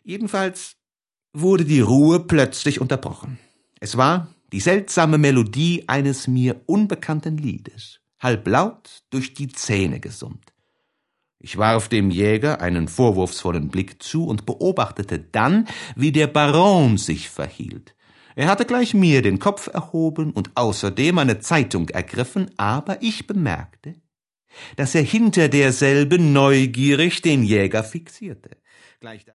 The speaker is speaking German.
Jedenfalls wurde die Ruhe plötzlich unterbrochen. Es war die seltsame Melodie eines mir unbekannten Liedes, halblaut durch die Zähne gesummt. Ich warf dem Jäger einen vorwurfsvollen Blick zu und beobachtete dann, wie der Baron sich verhielt. Er hatte gleich mir den Kopf erhoben und außerdem eine Zeitung ergriffen, aber ich bemerkte, dass er hinter derselben neugierig den Jäger fixierte.